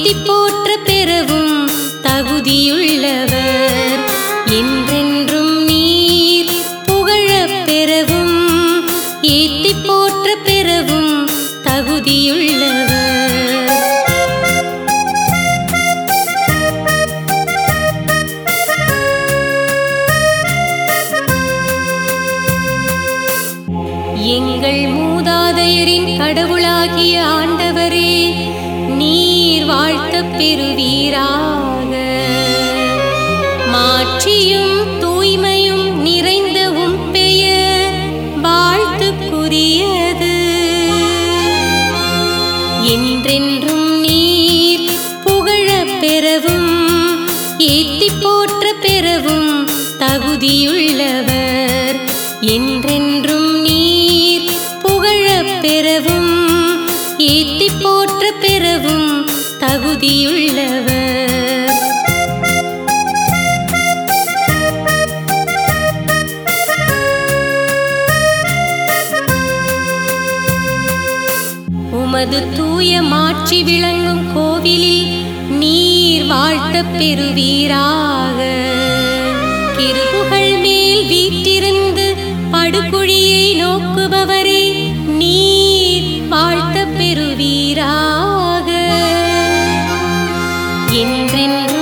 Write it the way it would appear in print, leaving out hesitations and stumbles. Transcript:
ஏத்தி போற்ற பெறவும் தகுதியுள்ளவர். என்றென்றும் நீர் புகழப் பெறவும் ஏத்தி போற்ற பெறவும் தகுதியுள்ளவர். எங்கள் மூதாதையரின் கடவுளாகிய ஆண்டவரே, நீர் வாழ்த்தப் பெறுவீராக. மாட்சியும் தூய்மையும் நிறைந்த உம் பெயர் வாழ்த்துக்குரியது. என்றென்றும் நீர் புகழப் பெறவும் ஏத்தி போற்ற பெறவும் தகுதியுள்ளவர். என்றென்றும் நீர் புகழப் பெறவும் ஏத்தி போற்ற பெறவும் தகுதியுள்ளவர். உமது தூய மாட்சி விளங்கும் கோவிலில் நீர் வாழ்த்தப் பெறுவீராக. கிருபுகள் மேல் வீற்றிருந்து படுகுழியை நோக்குபவரே, நீர் வாழ்த்தப் பெறுவீராக. என்றென்றும்